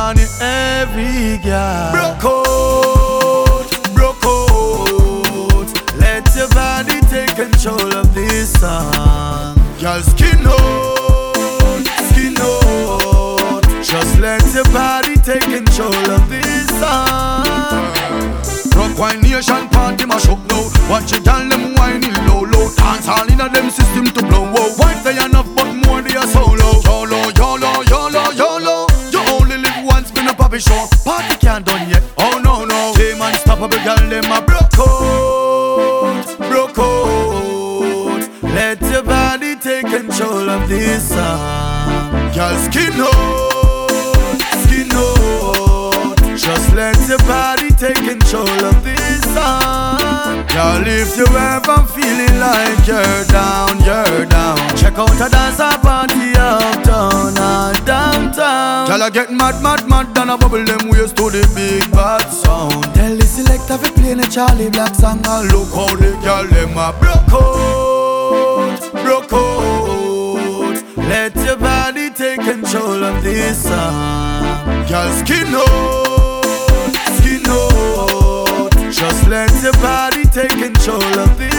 on every girl. Broke out. Let your body take control of this song. Girl, skin out. Just let your body take control of this song. Rock wine nation party mash up now. Watch it all them whining low. Dance all in a them system to blow. Wife they enough but more they are solo. YOLO. You only live once, been a puppy show. Party can't done yet. Oh no. Them unstoppable girl them a broke out. Let your body take control of this song. Girl, skin out. Just let your body take control of this song. Girl, if you ever feeling like you're down, check out a dancer party uptown or downtown. Girl, I get mad and I bubble them waist to the big bad sound. Tell the selector fi play the Charlie Black song and look how the girl them a broke out. Let your body take control of this song. Girl, skin out. Just let your body take control of this